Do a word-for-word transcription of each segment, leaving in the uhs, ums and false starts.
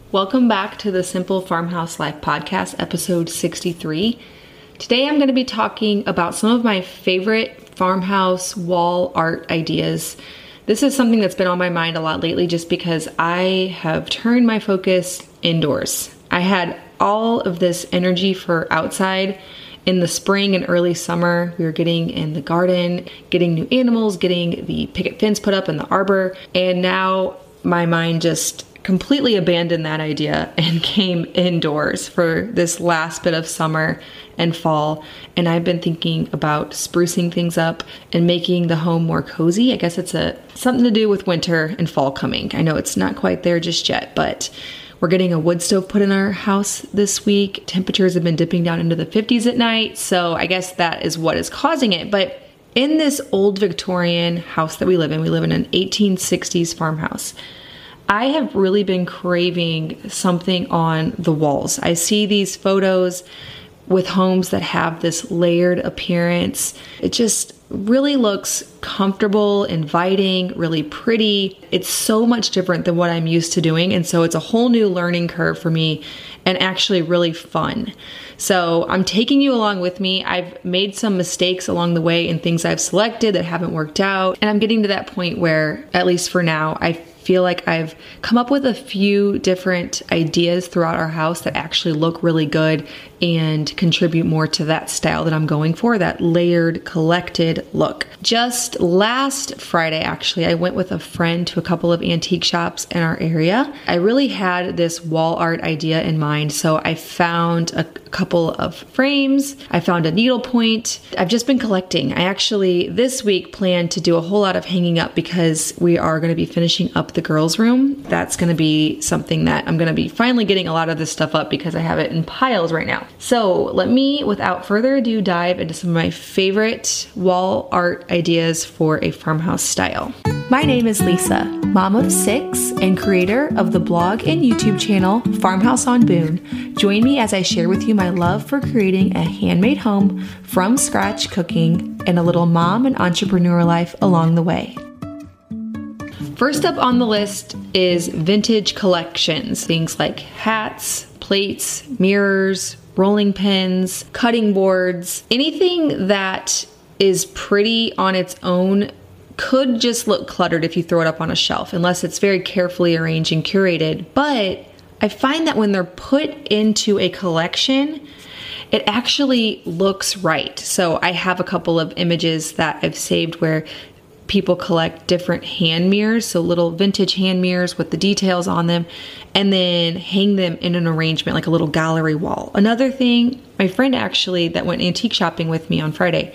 Welcome back to the Simple Farmhouse Life podcast, episode sixty-three. Today I'm going to be talking about some of my favorite farmhouse wall art ideas. This is something that's been on my mind a lot lately just because I have turned my focus indoors. I had all of this energy for outside in the spring and early summer. We were getting in the garden, getting new animals, getting the picket fence put up in the arbor, and now my mind just completely abandoned that idea and came indoors for this last bit of summer and fall. And I've been thinking about sprucing things up and making the home more cozy. I guess it's a something to do with winter and fall coming. I know it's not quite there just yet, but we're getting a wood stove put in our house this week. Temperatures have been dipping down into the fifties at night, so I guess that is what is causing it. But in this old Victorian house that we live in, we live in an eighteen sixties farmhouse. I have really been craving something on the walls. I see these photos with homes that have this layered appearance. It just really looks comfortable, inviting, really pretty. It's so much different than what I'm used to doing. And so it's a whole new learning curve for me and actually really fun. So I'm taking you along with me. I've made some mistakes along the way in things I've selected that haven't worked out. And I'm getting to that point where, at least for now, I feel like I've come up with a few different ideas throughout our house that actually look really good and contribute more to that style that I'm going for, that layered, collected look. Just last Friday, actually, I went with a friend to a couple of antique shops in our area. I really had this wall art idea in mind, so I found a couple of frames. I found a needlepoint. I've just been collecting. I actually, this week, plan to do a whole lot of hanging up because we are going to be finishing up the girls' room. That's going to be something that I'm going to be finally getting a lot of this stuff up because I have it in piles right now. So let me, without further ado, dive into some of my favorite wall art ideas for a farmhouse style. My name is Lisa, mom of six and creator of the blog and YouTube channel Farmhouse on Boone. Join me as I share with you my love for creating a handmade home from scratch cooking and a little mom and entrepreneur life along the way. First up on the list is vintage collections, things like hats, plates, mirrors, rolling pins, cutting boards. Anything that is pretty on its own could just look cluttered if you throw it up on a shelf, unless it's very carefully arranged and curated. But I find that when they're put into a collection, it actually looks right. So I have a couple of images that I've saved where people collect different hand mirrors, so little vintage hand mirrors with the details on them, and then hang them in an arrangement like a little gallery wall. Another thing, my friend actually that went antique shopping with me on Friday,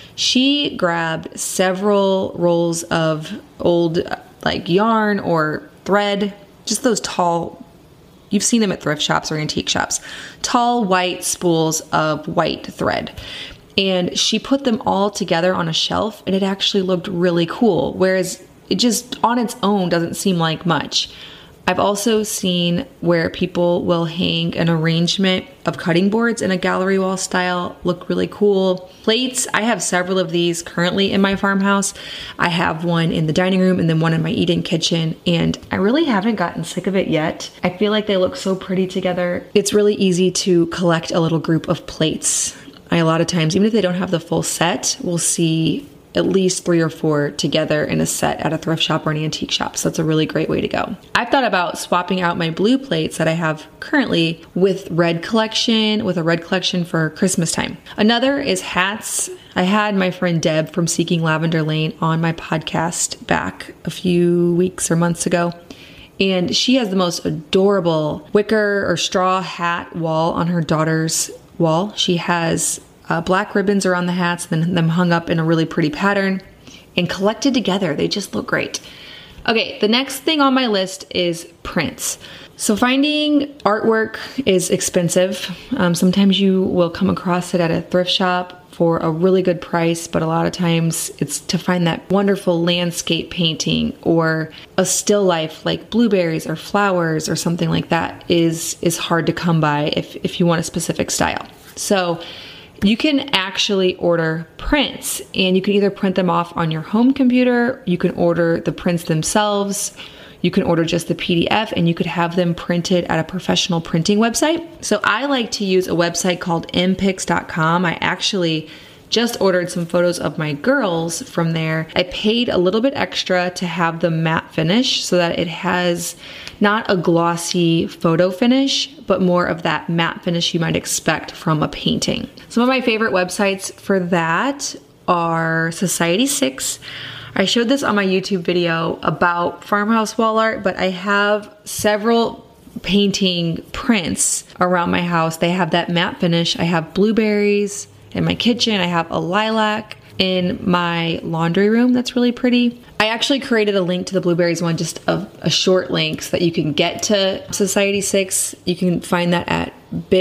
she grabbed several rolls of old like yarn or thread, just those tall, you've seen them at thrift shops or antique shops, tall white spools of white thread. And she put them all together on a shelf and it actually looked really cool. Whereas it just on its own doesn't seem like much. I've also seen where people will hang an arrangement of cutting boards in a gallery wall style, look really cool. Plates, I have several of these currently in my farmhouse. I have one in the dining room and then one in my eat-in kitchen, and I really haven't gotten sick of it yet. I feel like they look so pretty together. It's really easy to collect a little group of plates. I, a lot of times, even if they don't have the full set, we'll see at least three or four together in a set at a thrift shop or an antique shop. So that's a really great way to go. I've thought about swapping out my blue plates that I have currently with red collection, with a red collection for Christmas time. Another is hats. I had my friend Deb from Seeking Lavender Lane on my podcast back a few weeks or months ago. And she has the most adorable wicker or straw hat wall on her daughter's wall. She has uh, black ribbons around the hats, then them hung up in a really pretty pattern and collected together. They just look great. Okay, the next thing on my list is prints. So finding artwork is expensive. Um, sometimes you will come across it at a thrift shop for a really good price, but a lot of times it's to find that wonderful landscape painting or a still life like blueberries or flowers or something like that is, is hard to come by if, if you want a specific style. So you can actually order prints, and you can either print them off on your home computer, you can order the prints themselves, You can order just the P D F and you could have them printed at a professional printing website. So I like to use a website called m pix dot com. I actually just ordered some photos of my girls from there. I paid a little bit extra to have the matte finish so that it has not a glossy photo finish, but more of that matte finish you might expect from a painting. Some of my favorite websites for that are Society six. I showed this on my YouTube video about farmhouse wall art, but I have several painting prints around my house. They have that matte finish. I have blueberries in my kitchen. I have a lilac in my laundry room that's really pretty. I actually created a link to the blueberries one, just a, a short link so that you can get to Society six. You can find that at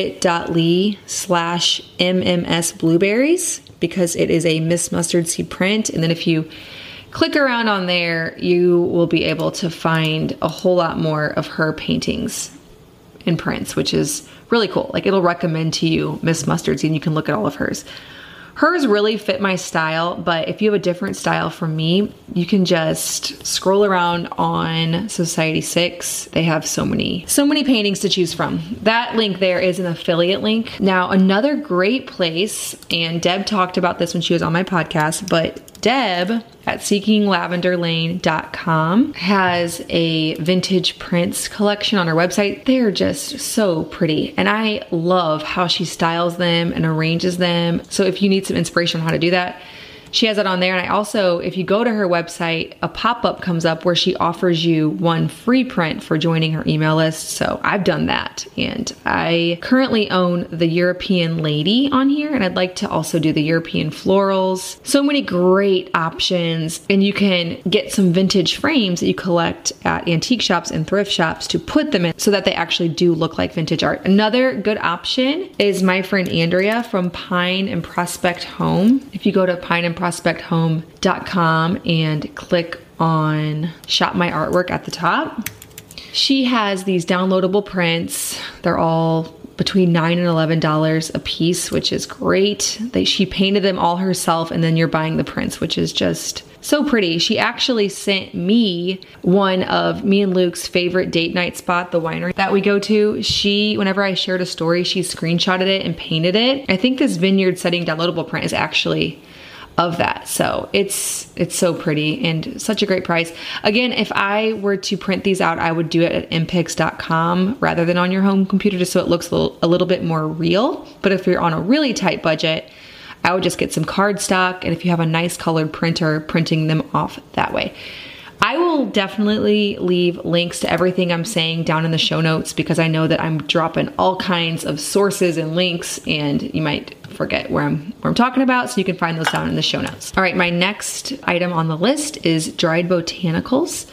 bit.ly slash mms blueberries because it is a Miss Mustard Seed print. And then if you click around on there, you will be able to find a whole lot more of her paintings and prints, which is really cool. Like it'll recommend to you Miss Mustard Seed and you can look at all of hers. Hers really fit my style, but if you have a different style from me, you can just scroll around on Society six. They have so many, so many paintings to choose from. That link there is an affiliate link. Now, another great place, and Deb talked about this when she was on my podcast, but Deb at seeking lavender lane dot com has a vintage prints collection on her website. They're just so pretty. And I love how she styles them and arranges them. So if you need some inspiration on how to do that, she has it on there. And I also, if you go to her website, a pop-up comes up where she offers you one free print for joining her email list. So I've done that. And I currently own the European Lady on here. And I'd like to also do the European Florals. So many great options. And you can get some vintage frames that you collect at antique shops and thrift shops to put them in so that they actually do look like vintage art. Another good option is my friend Andrea from Pine and Prospect Home. If you go to Pine and prospect home dot com and click on Shop My Artwork at the top. She has these downloadable prints. They're all between nine and eleven dollars a piece, which is great. They, she painted them all herself and then you're buying the prints, which is just so pretty. She actually sent me one of me and Luke's favorite date night spot, the winery that we go to. She, whenever I shared a story, she screenshotted it and painted it. I think this vineyard setting downloadable print is actually of that. So it's it's so pretty and such a great price. Again, if I were to print these out, I would do it at m pix dot com rather than on your home computer, just so it looks a little, a little bit more real. But if you're on a really tight budget, I would just get some cardstock, and if you have a nice colored printer, printing them off that way. I will definitely leave links to everything I'm saying down in the show notes because I know that I'm dropping all kinds of sources and links and you might forget where I'm where I'm talking about, so you can find those down in the show notes. All right, my next item on the list is dried botanicals.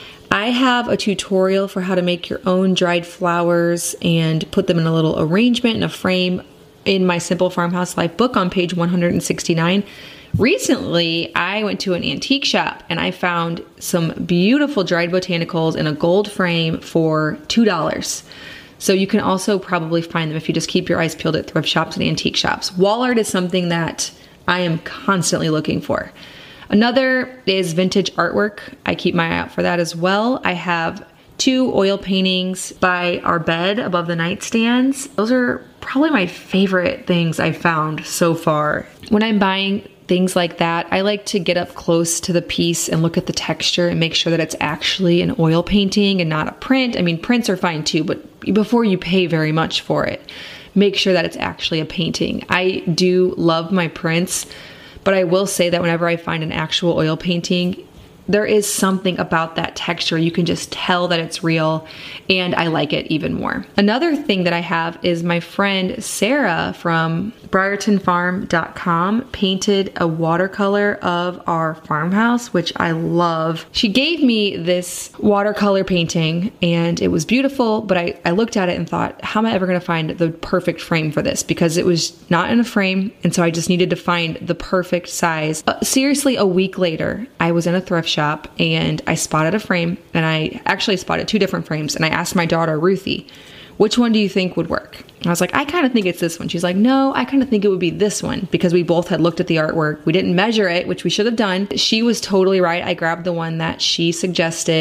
I have a tutorial for how to make your own dried flowers and put them in a little arrangement in a frame in my Simple Farmhouse Life book on page one hundred sixty-nine. Recently, I went to an antique shop and I found some beautiful dried botanicals in a gold frame for two dollars. So you can also probably find them if you just keep your eyes peeled at thrift shops and antique shops. Wall art is something that I am constantly looking for. Another is vintage artwork. I keep my eye out for that as well. I have two oil paintings by our bed above the nightstands. Those are probably my favorite things I've found so far. When I'm buying things like that, I like to get up close to the piece and look at the texture and make sure that it's actually an oil painting and not a print. I mean, prints are fine too, but before you pay very much for it, make sure that it's actually a painting. I do love my prints, but I will say that whenever I find an actual oil painting, there is something about that texture. You can just tell that it's real, and I like it even more. Another thing that I have is my friend Sarah from Briarton Farm dot com painted a watercolor of our farmhouse, which I love. She gave me this watercolor painting and it was beautiful, but I, I looked at it and thought, how am I ever gonna find the perfect frame for this? Because it was not in a frame, and so I just needed to find the perfect size. Uh, seriously, a week later, I was in a thrift shop and I spotted a frame, and I actually spotted two different frames, and I asked my daughter, Ruthie, which one do you think would work? And I was like, I kind of think it's this one. She's like, no, I kind of think it would be this one, because we both had looked at the artwork. We didn't measure it, which we should have done. She was totally right. I grabbed the one that she suggested.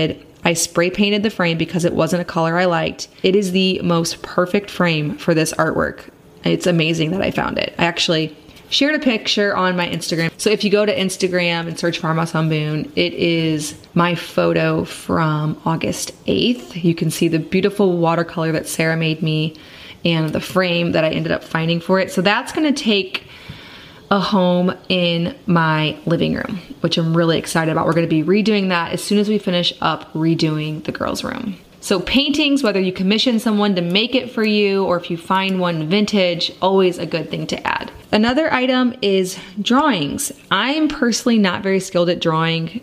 I spray painted the frame because it wasn't a color I liked. It is the most perfect frame for this artwork. It's amazing that I found it. I actually shared a picture on my Instagram. So if you go to Instagram and search Farmhouse on Boone, it is my photo from August eighth. You can see the beautiful watercolor that Sarah made me and the frame that I ended up finding for it. So that's gonna take a home in my living room, which I'm really excited about. We're gonna be redoing that as soon as we finish up redoing the girls' room. So paintings, whether you commission someone to make it for you or if you find one vintage, always a good thing to add. Another item is drawings. I'm personally not very skilled at drawing,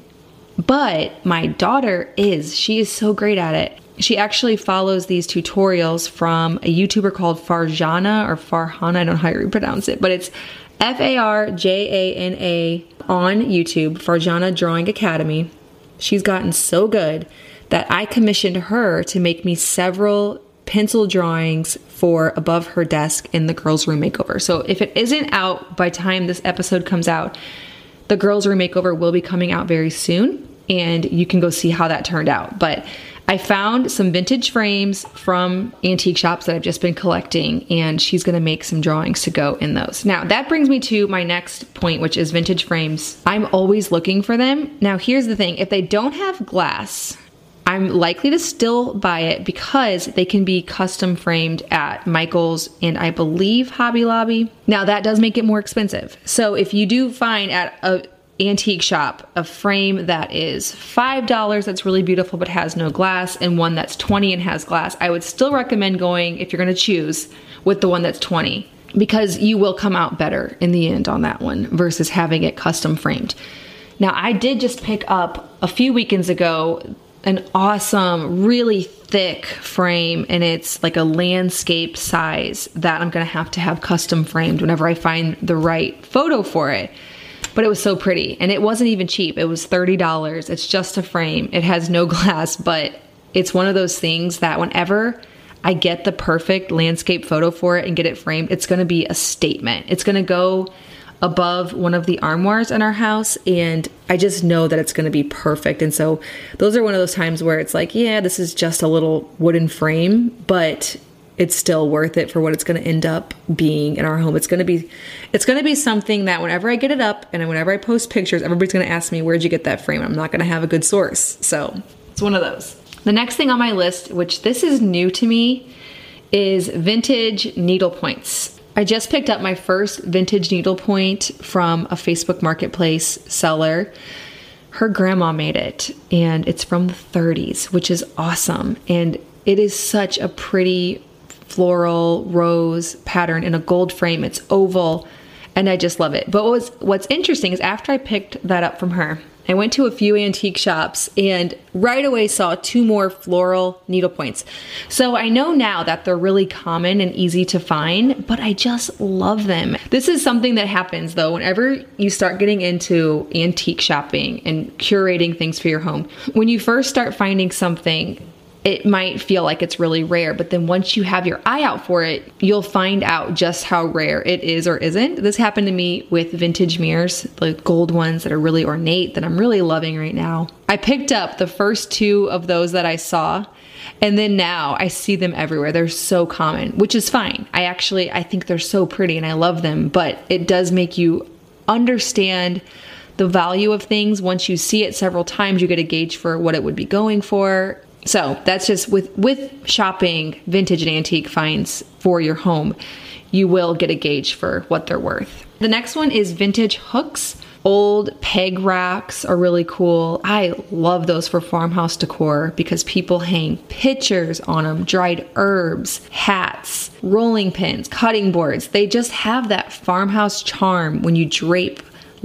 but my daughter is. She is so great at it. She actually follows these tutorials from a YouTuber called Farjana or Farhana, I don't know how you pronounce it, but it's F A R J A N A on YouTube, Farjana Drawing Academy. She's gotten so good that I commissioned her to make me several pencil drawings for above her desk in the girls' room makeover. So if it isn't out by the time this episode comes out, the girls' room makeover will be coming out very soon, and you can go see how that turned out. But I found some vintage frames from antique shops that I've just been collecting, and she's gonna make some drawings to go in those. Now that brings me to my next point, which is vintage frames. I'm always looking for them. Now here's the thing, if they don't have glass, I'm likely to still buy it because they can be custom framed at Michael's and I believe Hobby Lobby. Now that does make it more expensive. So if you do find at a antique shop a frame that is five dollars that's really beautiful but has no glass, and one that's twenty dollars and has glass, I would still recommend going, if you're gonna choose, with the one that's twenty, because you will come out better in the end on that one versus having it custom framed. Now I did just pick up a few weekends ago an awesome, really thick frame, and it's like a landscape size that I'm gonna have to have custom framed whenever I find the right photo for it. But it was so pretty, and it wasn't even cheap. It was thirty dollars. It's just a frame. It has no glass, but it's one of those things that whenever I get the perfect landscape photo for it and get it framed, it's gonna be a statement. It's gonna go above one of the armoires in our house, and I just know that it's going to be perfect. And so those are one of those times where it's like, yeah, this is just a little wooden frame, but it's still worth it for what it's going to end up being in our home. It's going to be, it's going to be something that whenever I get it up and whenever I post pictures, everybody's going to ask me, where'd you get that frame? I'm not going to have a good source. So it's one of those. The next thing on my list, which this is new to me, is vintage needle points. I just picked up my first vintage needlepoint from a Facebook Marketplace seller. Her grandma made it, and it's from the thirties, which is awesome. And it is such a pretty floral rose pattern in a gold frame. It's oval, and I just love it. But what was, what's interesting is after I picked that up from her, I went to a few antique shops and right away saw two more floral needlepoints. So I know now that they're really common and easy to find, but I just love them. This is something that happens though whenever you start getting into antique shopping and curating things for your home. When you first start finding something, it might feel like it's really rare, but then once you have your eye out for it, you'll find out just how rare it is or isn't. This happened to me with vintage mirrors, the gold ones that are really ornate that I'm really loving right now. I picked up the first two of those that I saw, and then now I see them everywhere. They're so common, which is fine. I actually, I think they're so pretty and I love them, but it does make you understand the value of things. Once you see it several times, you get a gauge for what it would be going for. So that's just with, with shopping vintage and antique finds for your home, you will get a gauge for what they're worth. The next one is vintage hooks. Old peg racks are really cool. I love those for farmhouse decor because people hang pictures on them, dried herbs, hats, rolling pins, cutting boards. They just have that farmhouse charm when you drape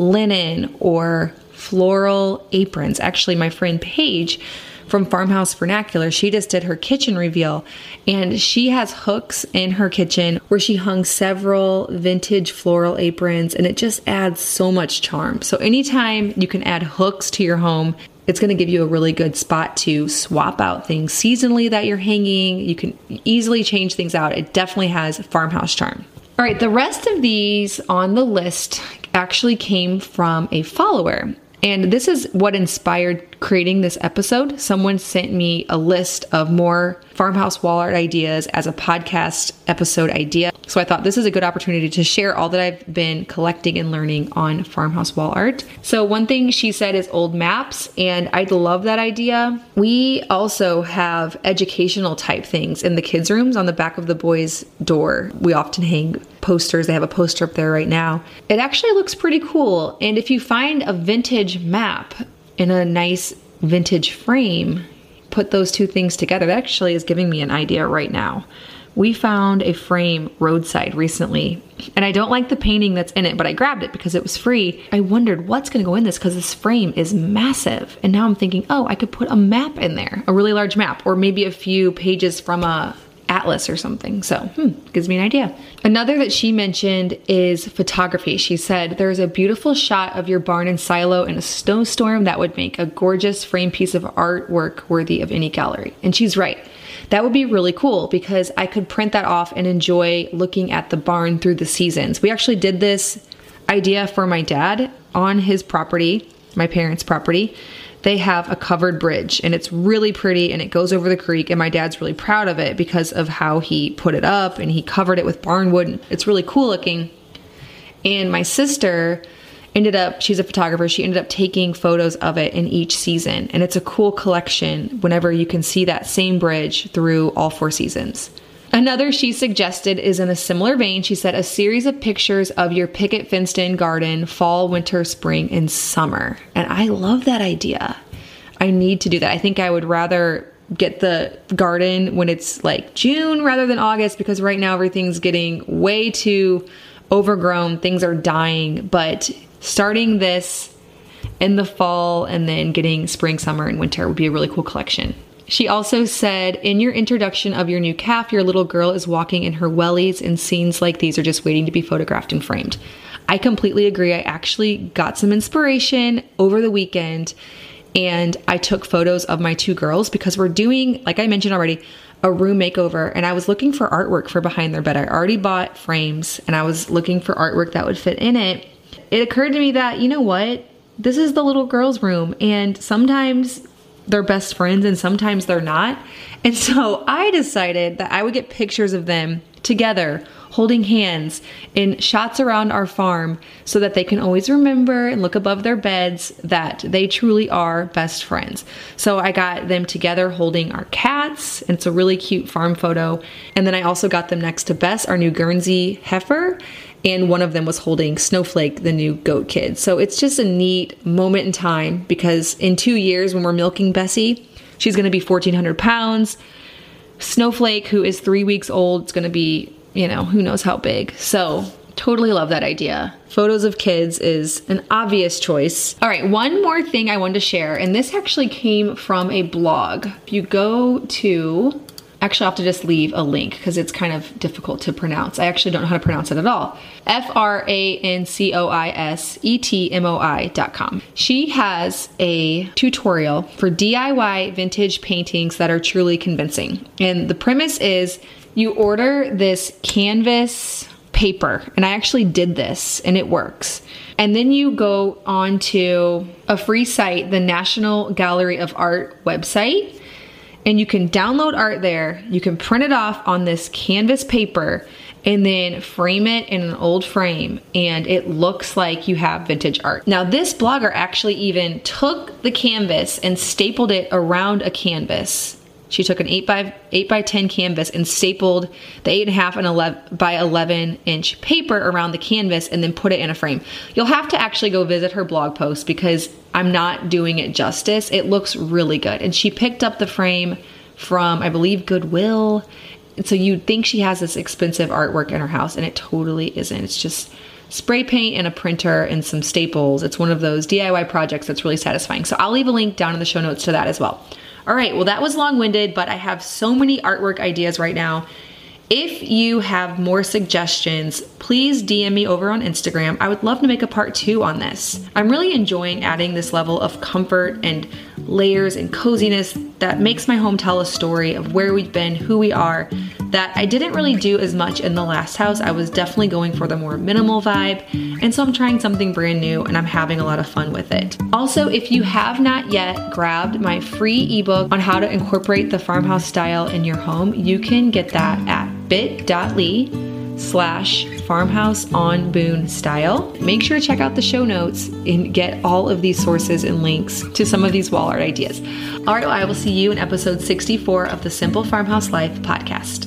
linen or floral aprons. Actually, my friend Paige from Farmhouse Vernacular, she just did her kitchen reveal, and she has hooks in her kitchen where she hung several vintage floral aprons, and it just adds so much charm. So anytime you can add hooks to your home, it's going to give you a really good spot to swap out things seasonally that you're hanging. You can easily change things out. It definitely has farmhouse charm. All right, the rest of these on the list actually came from a follower. And this is what inspired creating this episode, someone sent me a list of more farmhouse wall art ideas as a podcast episode idea. So I thought this is a good opportunity to share all that I've been collecting and learning on farmhouse wall art. So one thing she said is old maps, and I love that idea. We also have educational type things in the kids' rooms on the back of the boys' door. We often hang posters. They have a poster up there right now. It actually looks pretty cool. And if you find a vintage map in a nice vintage frame, put those two things together. That actually is giving me an idea right now. We found a frame roadside recently, and I don't like the painting that's in it, but I grabbed it because it was free. I wondered what's going to go in this because this frame is massive. And now I'm thinking, oh, I could put a map in there, a really large map, or maybe a few pages from a atlas or something. So, hmm, gives me an idea. Another that she mentioned is photography. She said, there's a beautiful shot of your barn and silo in a snowstorm that would make a gorgeous frame piece of artwork worthy of any gallery. And she's right. That would be really cool because I could print that off and enjoy looking at the barn through the seasons. We actually did this idea for my dad on his property, my parents' property. They have a covered bridge and it's really pretty and it goes over the creek, and my dad's really proud of it because of how he put it up and he covered it with barnwood. It's really cool looking. And my sister ended up, she's a photographer, she ended up taking photos of it in each season. And it's a cool collection whenever you can see that same bridge through all four seasons. Another she suggested is in a similar vein. She said, a series of pictures of your picket fenced-in garden, fall, winter, spring, and summer. And I love that idea. I need to do that. I think I would rather get the garden when it's like June rather than August, because right now everything's getting way too overgrown. Things are dying. But starting this in the fall and then getting spring, summer, and winter would be a really cool collection. She also said, in your introduction of your new calf, your little girl is walking in her wellies, and scenes like these are just waiting to be photographed and framed. I completely agree. I actually got some inspiration over the weekend, and I took photos of my two girls because we're doing, like I mentioned already, a room makeover, and I was looking for artwork for behind their bed. I already bought frames, and I was looking for artwork that would fit in it. It occurred to me that, you know what? This is the little girl's room, and sometimes they're best friends and sometimes they're not. And so I decided that I would get pictures of them together, holding hands in shots around our farm so that they can always remember and look above their beds that they truly are best friends. So I got them together holding our cats, and it's a really cute farm photo. And then I also got them next to Bess, our new Guernsey heifer, and one of them was holding Snowflake, the new goat kid. So it's just a neat moment in time because in two years when we're milking Bessie, she's going to be fourteen hundred pounds. Snowflake, who is three weeks old, is going to be, you know, who knows how big. So totally love that idea. Photos of kids is an obvious choice. All right, one more thing I wanted to share, and this actually came from a blog. If you go to, actually I'll have to just leave a link because it's kind of difficult to pronounce. I actually don't know how to pronounce it at all. F R A N C O I S E T M O I dot com. She has a tutorial for D I Y vintage paintings that are truly convincing. And the premise is you order this canvas paper, and I actually did this and it works. And then you go on to a free site, the National Gallery of Art website, and you can download art there. You can print it off on this canvas paper and then frame it in an old frame, and it looks like you have vintage art. Now, this blogger actually even took the canvas and stapled it around a canvas. She took an eight by ten canvas and stapled the eight and a half and eleven by eleven inch paper around the canvas and then put it in a frame. You'll have to actually go visit her blog post because I'm not doing it justice. It looks really good. And she picked up the frame from, I believe, Goodwill. And so you'd think she has this expensive artwork in her house, and it totally isn't. It's just spray paint and a printer and some staples. It's one of those D I Y projects that's really satisfying. So I'll leave a link down in the show notes to that as well. All right, well, that was long-winded, but I have so many artwork ideas right now. If you have more suggestions please D M me over on Instagram. I would love to make a part two on this. I'm really enjoying adding this level of comfort and layers and coziness that makes my home tell a story of where we've been, who we are, that I didn't really do as much in the last house. I was definitely going for the more minimal vibe, and so I'm trying something brand new and I'm having a lot of fun with it. Also, if you have not yet grabbed my free ebook on how to incorporate the farmhouse style in your home, you can get that at bit.ly slash farmhouse on Boone style. Make sure to check out the show notes and get all of these sources and links to some of these wall art ideas. All right, well, I will see you in episode sixty-four of the Simple Farmhouse Life podcast.